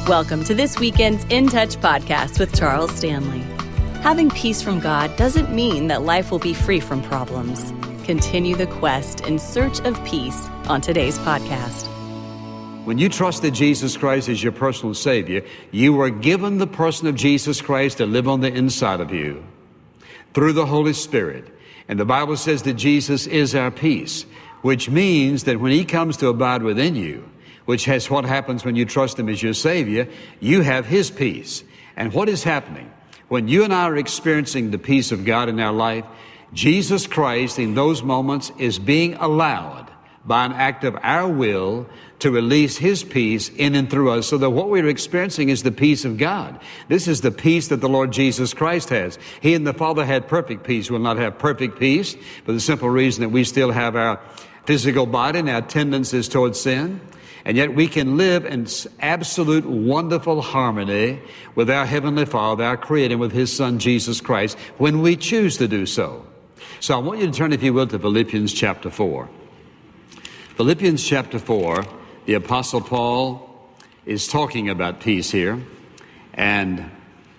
Welcome to this weekend's In Touch podcast with Charles Stanley. Having peace from God doesn't mean that life will be free from problems. Continue the quest in search of peace on today's podcast. When you trusted Jesus Christ as your personal Savior, you were given the person of Jesus Christ to live on the inside of you through the Holy Spirit. And the Bible says that Jesus is our peace, which means that when He comes to abide within you, which has what happens when you trust Him as your Savior, you have His peace. And what is happening? When you and I are experiencing the peace of God in our life, Jesus Christ in those moments is being allowed by an act of our will to release His peace in and through us, so that what we're experiencing is the peace of God. This is the peace that the Lord Jesus Christ has. He and the Father had perfect peace. We'll not have perfect peace for the simple reason that we still have our physical body and our tendencies towards sin. And yet we can live in absolute wonderful harmony with our Heavenly Father, our Creator, and with His Son, Jesus Christ, when we choose to do so. So I want you to turn, if you will, to Philippians chapter 4. Philippians chapter 4, the Apostle Paul is talking about peace here. And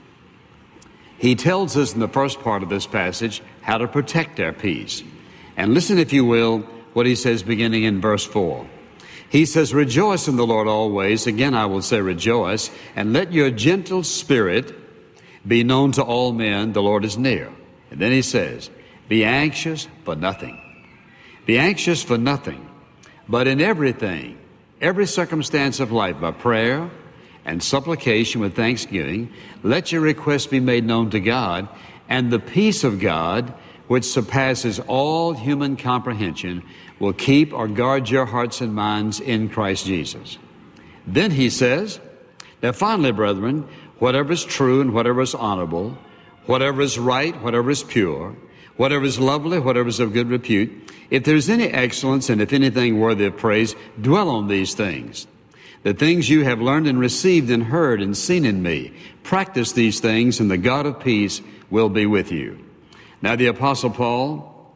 he tells us in the first part of this passage how to protect our peace. And listen, if you will, what he says beginning in verse 4. He says, "Rejoice in the Lord always." Again, I will say rejoice. "And let your gentle spirit be known to all men. The Lord is near." And then he says, "Be anxious for nothing. Be anxious for nothing, but in everything, every circumstance of life, by prayer and supplication with thanksgiving, let your requests be made known to God, and the peace of God, which surpasses all human comprehension, will keep or guard your hearts and minds in Christ Jesus." Then he says, "Now finally, brethren, whatever is true and whatever is honorable, whatever is right, whatever is pure, whatever is lovely, whatever is of good repute, if there is any excellence and if anything worthy of praise, dwell on these things. The things you have learned and received and heard and seen in me, practice these things, and the God of peace will be with you." Now the Apostle Paul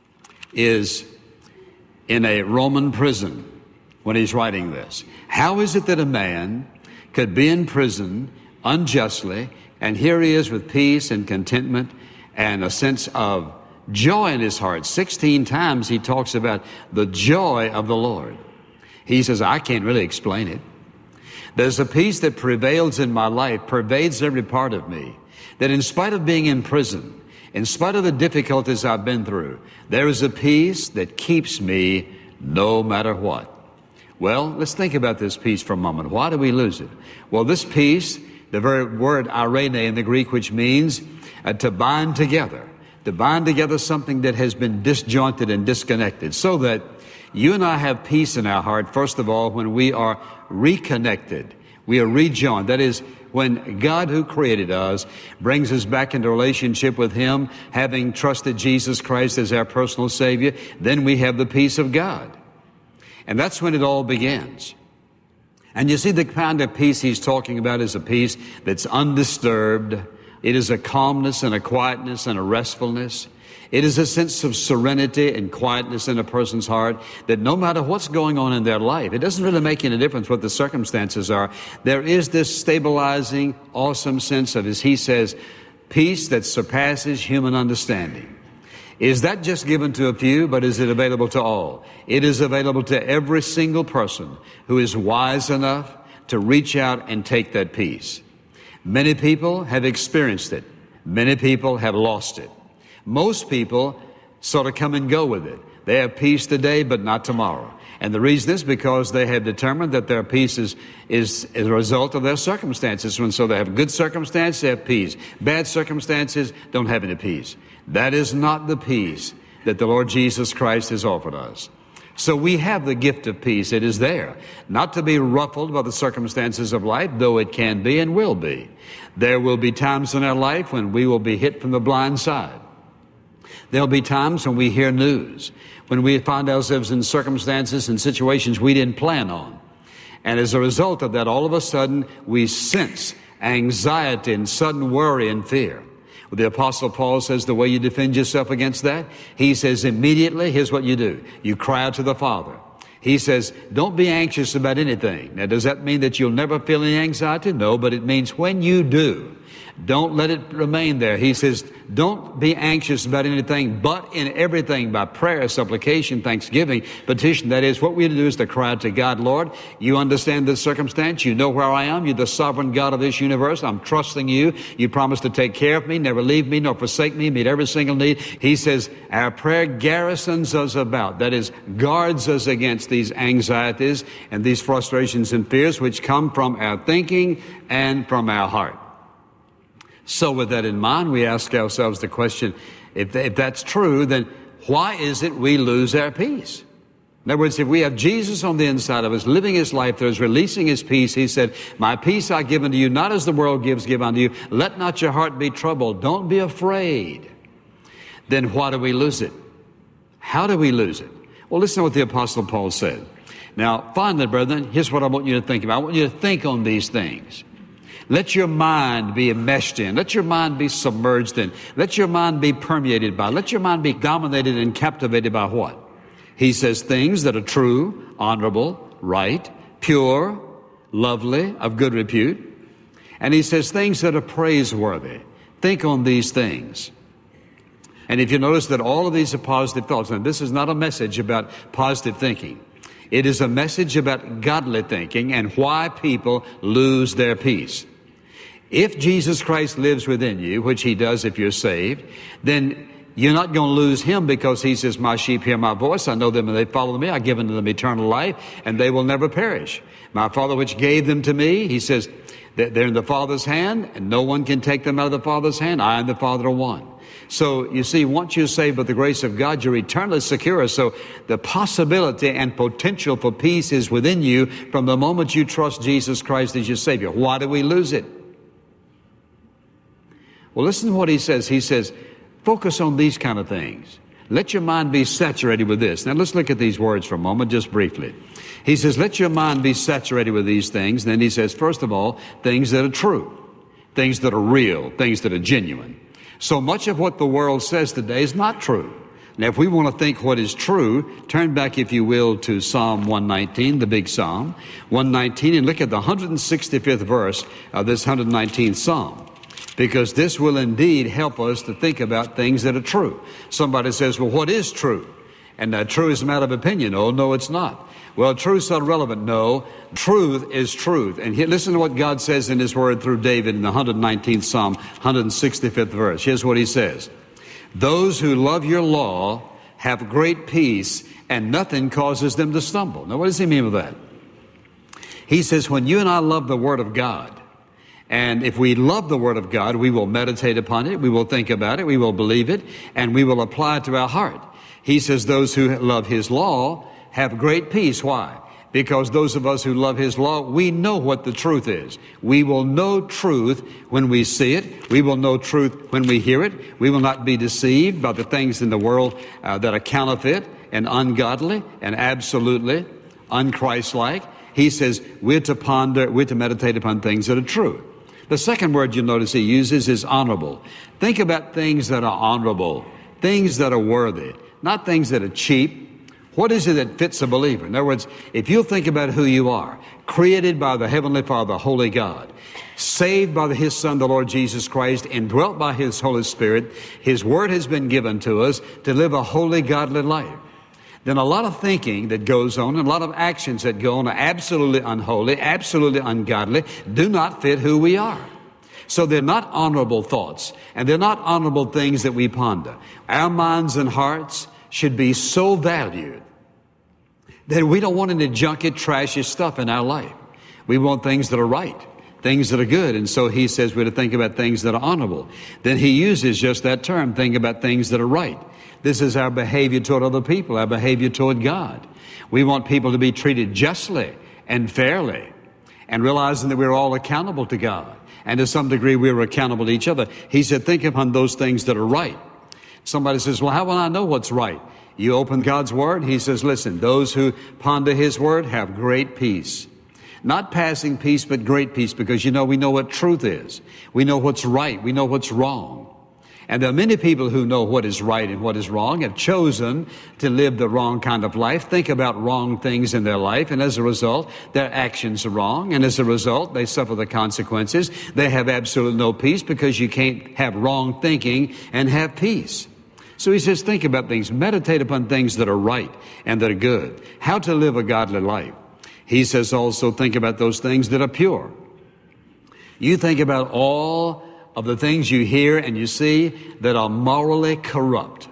is in a Roman prison when he's writing this. How is it that a man could be in prison unjustly, and here he is with peace and contentment and a sense of joy in his heart? 16 times he talks about the joy of the Lord. He says, I can't really explain it. There's a peace that prevails in my life, pervades every part of me, that in spite of being in prison, in spite of the difficulties I've been through, there is a peace that keeps me no matter what. Well, let's think about this peace for a moment. Why do we lose it? Well, this peace, the very word irene in the Greek, which means to bind together something that has been disjointed and disconnected, so that you and I have peace in our heart, first of all, when we are reconnected. We are rejoined. That is, when God, who created us, brings us back into relationship with Him, having trusted Jesus Christ as our personal Savior, then we have the peace of God. And that's when it all begins. And you see, the kind of peace he's talking about is a peace that's undisturbed. It is a calmness and a quietness and a restfulness. It is a sense of serenity and quietness in a person's heart that no matter what's going on in their life, it doesn't really make any difference what the circumstances are. There is this stabilizing, awesome sense of, as he says, peace that surpasses human understanding. Is that just given to a few, but is it available to all? It is available to every single person who is wise enough to reach out and take that peace. Many people have experienced it. Many people have lost it. Most people sort of come and go with it. They have peace today, but not tomorrow. And the reason is because they have determined that their peace is a result of their circumstances. And so they have good circumstances, they have peace. Bad circumstances, don't have any peace. That is not the peace that the Lord Jesus Christ has offered us. So we have the gift of peace. It is there. Not to be ruffled by the circumstances of life, though it can be and will be. There will be times in our life when we will be hit from the blind side. There'll be times when we hear news, when we find ourselves in circumstances and situations we didn't plan on. And as a result of that, all of a sudden, we sense anxiety and sudden worry and fear. Well, the Apostle Paul says the way you defend yourself against that, he says immediately, here's what you do. You cry out to the Father. He says, don't be anxious about anything. Now, does that mean that you'll never feel any anxiety? No, but it means when you do, don't let it remain there. He says, don't be anxious about anything, but in everything by prayer, supplication, thanksgiving, petition. That is, what we do is to cry out to God, Lord, you understand this circumstance. You know where I am. You're the sovereign God of this universe. I'm trusting you. You promised to take care of me, never leave me, nor forsake me, meet every single need. He says, our prayer garrisons us about. That is, guards us against these anxieties and these frustrations and fears which come from our thinking and from our heart. So with that in mind, we ask ourselves the question, if that's true, then why is it we lose our peace? In other words, if we have Jesus on the inside of us, living his life through us, releasing his peace, he said, my peace I give unto you, not as the world gives, give unto you. Let not your heart be troubled. Don't be afraid. Then why do we lose it? How do we lose it? Well, listen to what the Apostle Paul said. Now, finally, brethren, here's what I want you to think about. I want you to think on these things. Let your mind be enmeshed in. Let your mind be submerged in. Let your mind be permeated by. Let your mind be dominated and captivated by what? He says things that are true, honorable, right, pure, lovely, of good repute. And he says things that are praiseworthy. Think on these things. And if you notice that all of these are positive thoughts, and this is not a message about positive thinking. It is a message about godly thinking and why people lose their peace. If Jesus Christ lives within you, which he does if you're saved, then you're not going to lose him because he says, my sheep hear my voice. I know them and they follow me. I give unto them eternal life and they will never perish. My Father which gave them to me, he says, that they're in the Father's hand and no one can take them out of the Father's hand. I and the Father are one. So you see, once you're saved by the grace of God, you're eternally secure. So the possibility and potential for peace is within you from the moment you trust Jesus Christ as your Savior. Why do we lose it? Well, listen to what he says. He says, focus on these kind of things. Let your mind be saturated with this. Now let's look at these words for a moment, just briefly. He says, let your mind be saturated with these things. And then he says, first of all, things that are true, things that are real, things that are genuine. So much of what the world says today is not true. Now, if we want to think what is true, turn back, if you will, to Psalm 119, the big Psalm, 119, and look at the 165th verse of this 119th Psalm. Because this will indeed help us to think about things that are true. Somebody says, well, what is true? And true is a matter of opinion. Oh, no, it's not. Well, truth's not relevant. No, truth is truth. And here, listen to what God says in his word through David in the 119th Psalm, 165th verse. Here's what he says. Those who love your law have great peace, and nothing causes them to stumble. Now, what does he mean with that? He says, when you and I love the Word of God, and if we love the Word of God, we will meditate upon it, we will think about it, we will believe it, and we will apply it to our heart. He says those who love his law have great peace. Why? Because those of us who love his law, we know what the truth is. We will know truth when we see it. We will know truth when we hear it. We will not be deceived by the things in the world that are counterfeit and ungodly and absolutely unchristlike. He says we're to ponder, we're to meditate upon things that are true. The second word you'll notice he uses is honorable. Think about things that are honorable, things that are worthy, not things that are cheap. What is it that fits a believer? In other words, if you'll think about who you are, created by the Heavenly Father, Holy God, saved by his Son, the Lord Jesus Christ, indwelt by his Holy Spirit, his Word has been given to us to live a holy, godly life. Then a lot of thinking that goes on and a lot of actions that go on are absolutely unholy, absolutely ungodly, do not fit who we are. So they're not honorable thoughts, and they're not honorable things that we ponder. Our minds and hearts should be so valued that we don't want any junky, trashy stuff in our life. We want things that are right, things that are good. And so he says we're to think about things that are honorable. Then he uses just that term, think about things that are right. This is our behavior toward other people, our behavior toward God. We want people to be treated justly and fairly, and realizing that we're all accountable to God. And to some degree, we're accountable to each other. He said, think upon those things that are right. Somebody says, well, how will I know what's right? You open God's Word. He says, listen, those who ponder his Word have great peace. Not passing peace, but great peace, because we know what truth is. We know what's right. We know what's wrong. And there are many people who know what is right and what is wrong, have chosen to live the wrong kind of life, think about wrong things in their life, and as a result, their actions are wrong, and as a result, they suffer the consequences. They have absolutely no peace because you can't have wrong thinking and have peace. So he says, think about things, meditate upon things that are right and that are good, how to live a godly life. He says also, think about those things that are pure. You think about all of the things you hear and you see that are morally corrupt.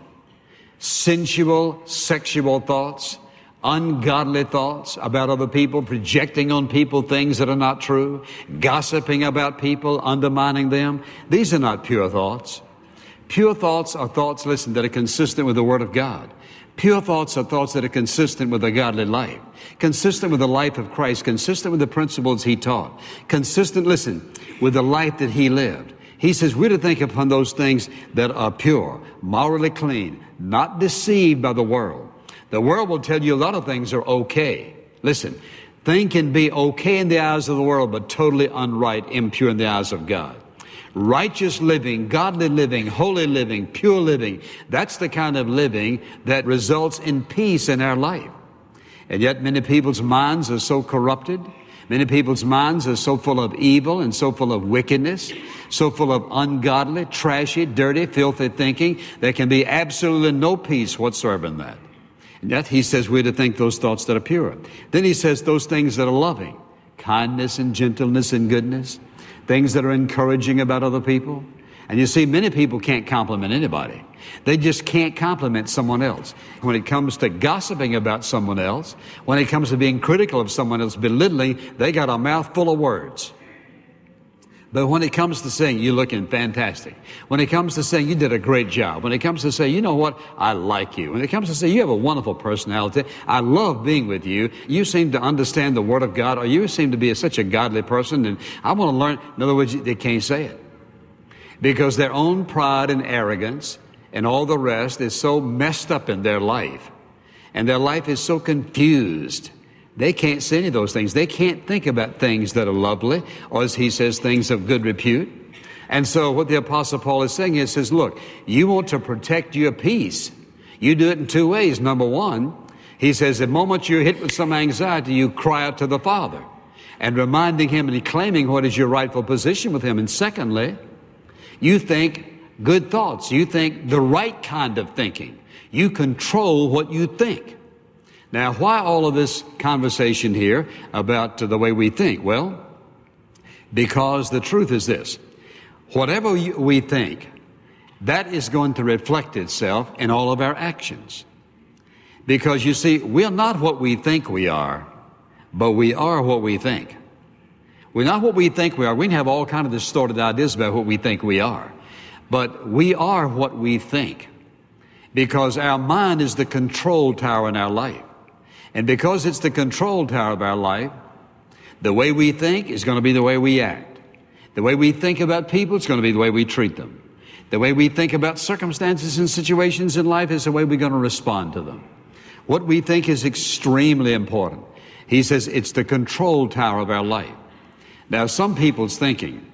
Sensual, sexual thoughts, ungodly thoughts about other people, projecting on people things that are not true, gossiping about people, undermining them. These are not pure thoughts. Pure thoughts are thoughts, listen, that are consistent with the Word of God. Pure thoughts are thoughts that are consistent with a godly life, consistent with the life of Christ, consistent with the principles He taught, consistent, listen, with the life that He lived. He says we're to think upon those things that are pure, morally clean, not deceived by the world. The world will tell you a lot of things are okay. Listen, things can be okay in the eyes of the world, but totally unright, impure in the eyes of God. Righteous living, godly living, holy living, pure living, that's the kind of living that results in peace in our life. And yet many people's minds are so corrupted. Many people's minds are so full of evil and so full of wickedness, so full of ungodly, trashy, dirty, filthy thinking. There can be absolutely no peace whatsoever in that. And yet he says we're to think those thoughts that are pure. Then he says those things that are loving, kindness and gentleness and goodness, things that are encouraging about other people. And you see, many people can't compliment anybody. They just can't compliment someone else. When it comes to gossiping about someone else, when it comes to being critical of someone else, belittling, they got a mouth full of words. But when it comes to saying, you're looking fantastic, when it comes to saying, you did a great job, when it comes to saying, you know what, I like you, when it comes to saying, you have a wonderful personality, I love being with you, you seem to understand the Word of God, or you seem to be such a godly person, and I want to learn. In other words, they can't say it. Because their own pride and arrogance and all the rest is so messed up in their life. And their life is so confused. They can't say any of those things. They can't think about things that are lovely, or as he says, things of good repute. And so what the Apostle Paul is saying is, says, look, you want to protect your peace. You do it in two ways. Number one, he says, the moment you're hit with some anxiety, you cry out to the Father and reminding Him and claiming what is your rightful position with Him. And secondly, you think good thoughts. You think the right kind of thinking. You control what you think. Now, why all of this conversation here about the way we think? Well, because the truth is this. Whatever we think, that is going to reflect itself in all of our actions. Because you see, we're not what we think we are, but we are what we think. We're not what we think we are. We can have all kinds of distorted ideas about what we think we are. But we are what we think. Because our mind is the control tower in our life. And because it's the control tower of our life, the way we think is going to be the way we act. The way we think about people is going to be the way we treat them. The way we think about circumstances and situations in life is the way we're going to respond to them. What we think is extremely important. He says it's the control tower of our life. Now, some people's thinking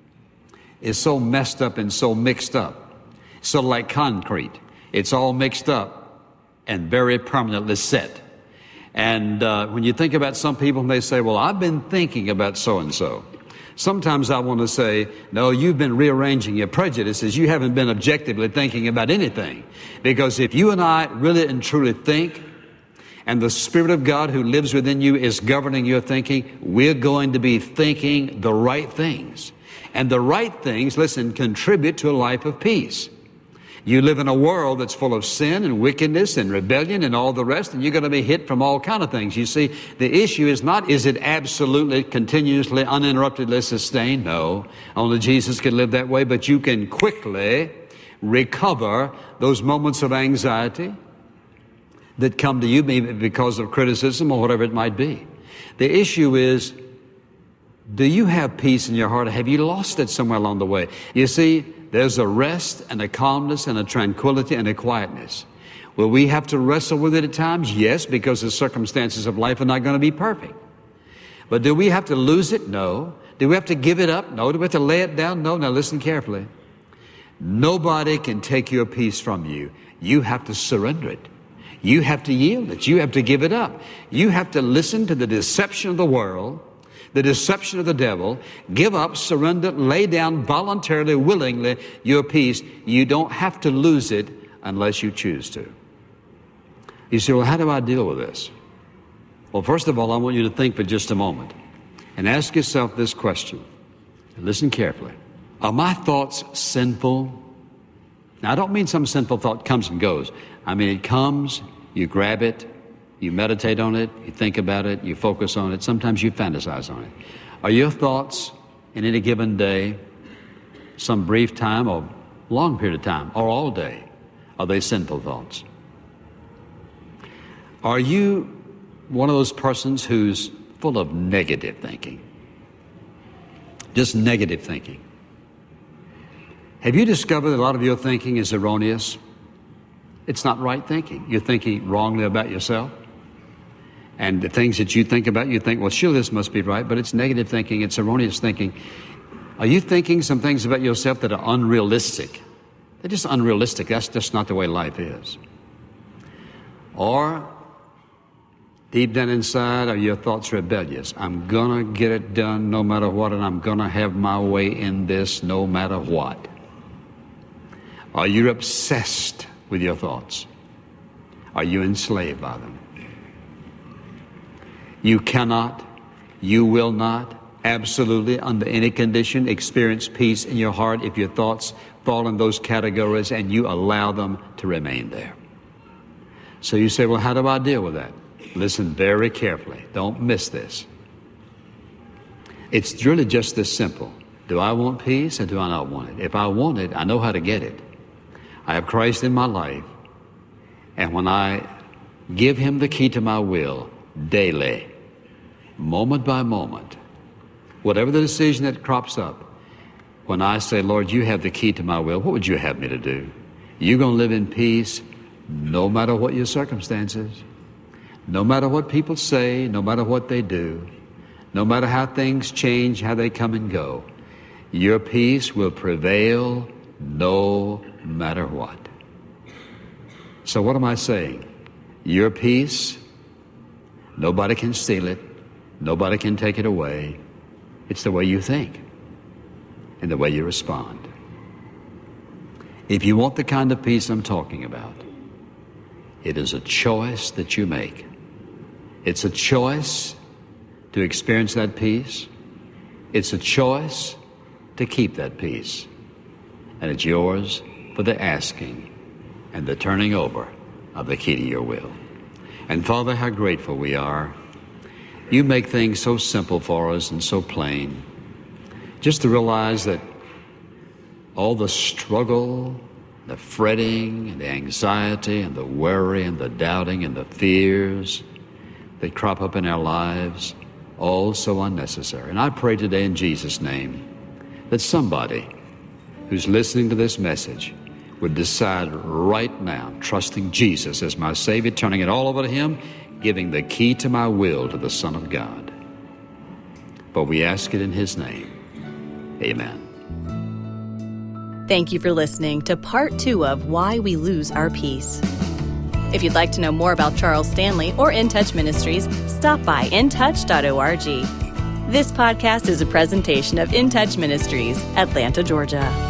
is so messed up and so mixed up, sort of like concrete. It's all mixed up and very permanently set. And when you think about some people and they say, well, I've been thinking about so-and-so. Sometimes I want to say, no, you've been rearranging your prejudices. You haven't been objectively thinking about anything. Because if you and I really and truly think, and the Spirit of God who lives within you is governing your thinking, we're going to be thinking the right things. And the right things, listen, contribute to a life of peace. You live in a world that's full of sin and wickedness and rebellion and all the rest, and you're going to be hit from all kinds of things. You see, the issue is not, is it absolutely, continuously, uninterruptedly sustained? No. Only Jesus can live that way, but you can quickly recover those moments of anxiety that come to you, maybe because of criticism or whatever it might be. The issue is, do you have peace in your heart, or have you lost it somewhere along the way? You see, there's a rest and a calmness and a tranquility and a quietness. Will we have to wrestle with it at times? Yes, because the circumstances of life are not going to be perfect. But do we have to lose it? No. Do we have to give it up? No. Do we have to lay it down? No. Now listen carefully. Nobody can take your peace from you. You have to surrender it. You have to yield it. You have to give it up. You have to listen to the deception of the world, the deception of the devil. Give up, surrender, lay down voluntarily, willingly your peace. You don't have to lose it unless you choose to. You say, well, how do I deal with this? Well, first of all, I want you to think for just a moment and ask yourself this question. And listen carefully. Are my thoughts sinful? Now, I don't mean some sinful thought comes and goes. I mean, it comes, you grab it, you meditate on it, you think about it, you focus on it. Sometimes you fantasize on it. Are your thoughts in any given day, some brief time or long period of time, or all day, are they sinful thoughts? Are you one of those persons who's full of negative thinking? Just negative thinking. Have you discovered that a lot of your thinking is erroneous? It's not right thinking. You're thinking wrongly about yourself. And the things that you think about, you think, well, sure, this must be right, but it's negative thinking, it's erroneous thinking. Are you thinking some things about yourself that are unrealistic? They're just unrealistic. That's just not the way life is. Or deep down inside, are your thoughts rebellious? I'm going to get it done no matter what, and I'm going to have my way in this no matter what. Are you obsessed with your thoughts? Are you enslaved by them? You cannot, you will not, absolutely, under any condition, experience peace in your heart if your thoughts fall in those categories and you allow them to remain there. So you say, well, how do I deal with that? Listen very carefully. Don't miss this. It's really just this simple. Do I want peace or do I not want it? If I want it, I know how to get it. I have Christ in my life. And when I give him the key to my will daily, moment by moment, whatever the decision that crops up, when I say, Lord, you have the key to my will, what would you have me to do? You're going to live in peace no matter what your circumstances, no matter what people say, no matter what they do, no matter how things change, how they come and go. Your peace will prevail no matter what. So what am I saying? Your peace, nobody can steal it. Nobody can take it away. It's the way you think and the way you respond. If you want the kind of peace I'm talking about, it is a choice that you make. It's a choice to experience that peace. It's a choice to keep that peace. And it's yours for the asking and the turning over of the key to your will. And Father, how grateful we are. You make things so simple for us and so plain. Just to realize that all the struggle, the fretting, and the anxiety, and the worry, and the doubting, and the fears that crop up in our lives, all so unnecessary. And I pray today in Jesus' name that somebody who's listening to this message would decide right now, trusting Jesus as my Savior, turning it all over to him, giving the key to my will to the Son of God. But we ask it in his name. Amen. Thank you for listening to part 2 of Why We Lose Our Peace. If you'd like to know more about Charles Stanley or In Touch Ministries, stop by intouch.org. This podcast is a presentation of In Touch Ministries, Atlanta, Georgia.